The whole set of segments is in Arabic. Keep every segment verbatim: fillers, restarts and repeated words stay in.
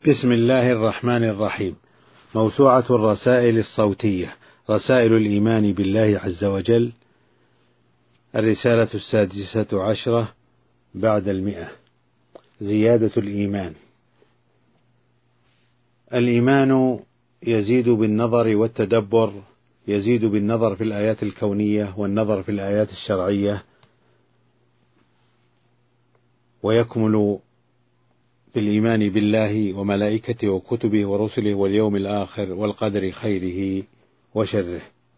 بسم الله الرحمن الرحيم. موسوعة الرسائل الصوتية، رسائل الإيمان بالله عز وجل، الرسالة السادسة عشرة بعد المئة. زيادة الإيمان. الإيمان يزيد بالنظر والتدبر، يزيد بالنظر في الآيات الكونية والنظر في الآيات الشرعية، ويكمل بالإيمان بالله وملائكته وكتبه ورسله واليوم الآخر والقدر خيره وشره.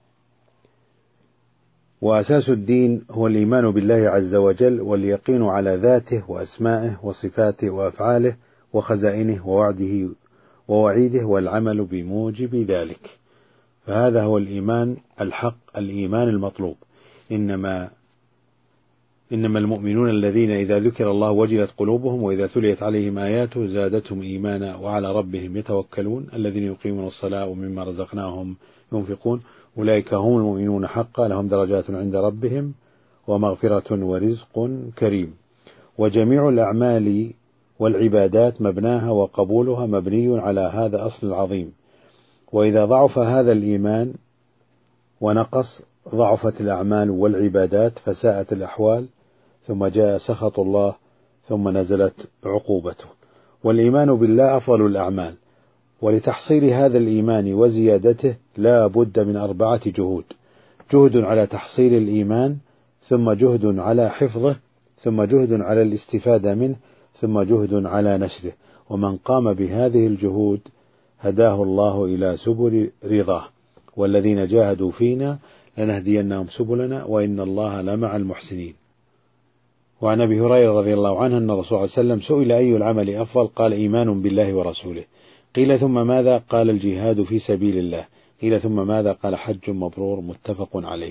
وأساس الدين هو الإيمان بالله عز وجل واليقين على ذاته وأسمائه وصفاته وأفعاله وخزائنه ووعده ووعيده والعمل بموجب ذلك، فهذا هو الإيمان الحق، الإيمان المطلوب. إنما إنما المؤمنون الذين إذا ذكر الله وجلت قلوبهم وإذا تليت عليهم آياته زادتهم إيمانا وعلى ربهم يتوكلون الذين يقيمون الصلاة ومما رزقناهم ينفقون أولئك هم المؤمنون حقا لهم درجات عند ربهم ومغفرة ورزق كريم. وجميع الأعمال والعبادات مبناها وقبولها مبني على هذا الأصل العظيم، وإذا ضعف هذا الإيمان ونقص ضعفت الأعمال والعبادات فساءت الأحوال، ثم جاء سخط الله ثم نزلت عقوبته. والإيمان بالله أفضل الأعمال، ولتحصيل هذا الإيمان وزيادته لا بد من أربعة جهود: جهد على تحصيل الإيمان، ثم جهد على حفظه، ثم جهد على الاستفادة منه، ثم جهد على نشره. ومن قام بهذه الجهود هداه الله إلى سبل رضاه، والذين جاهدوا فينا لنهدينهم سبلنا وإن الله لمع المحسنين. وعن أبي هريرة رضي الله عنه أن الرسول صلى الله عليه وسلم سئل أي العمل أفضل؟ قال إيمان بالله ورسوله. قيل ثم ماذا؟ قال الجهاد في سبيل الله. قيل ثم ماذا؟ قال حج مبرور، متفق عليه.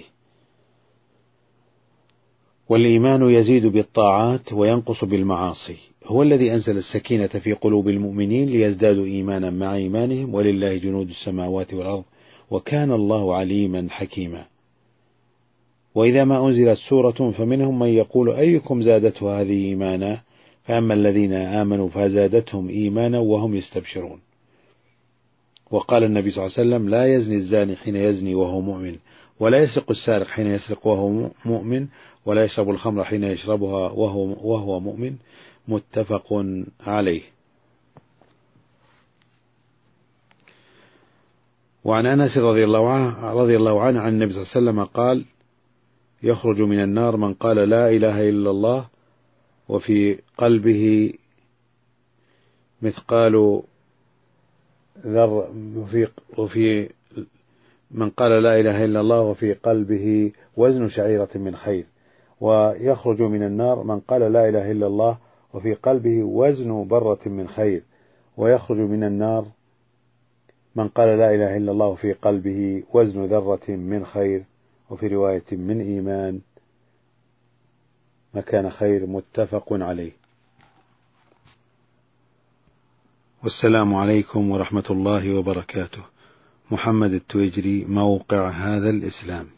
والإيمان يزيد بالطاعات وينقص بالمعاصي، هو الذي أنزل السكينة في قلوب المؤمنين ليزدادوا إيمانا مع إيمانهم ولله جنود السماوات والأرض وكان الله عليما حكيما. وإذا ما أنزلت سورة فمنهم من يقول أيكم زادته هذه إيمانا، فأما الذين آمنوا فزادتهم إيمانا وهم يستبشرون. وقال النبي صلى الله عليه وسلم: لا يزني الزاني حين يزني وهو مؤمن، ولا يسرق السارق حين يسرق وهو مؤمن، ولا يشرب الخمر حين يشربها وهو, وهو مؤمن، متفق عليه. وعن أنس رضي الله عنه رضي الله عنه عن النبي صلى الله عليه وسلم قال: يخرج من النار من قال لا إله إلا الله وفي قلبه مثقال ذر وفي, وفي من قال لا إله إلا الله وفي قلبه وزن شعيرة من خير. ويخرج من النار من قال لا إله إلا الله وفي قلبه وزن برة من خير. ويخرج من النار من قال لا إله إلا الله وفي قلبه وزن ذرة من خير، وفي رواية من إيمان مكان خير، متفق عليه. والسلام عليكم ورحمة الله وبركاته. محمد التويجري، موقع هذا الإسلام.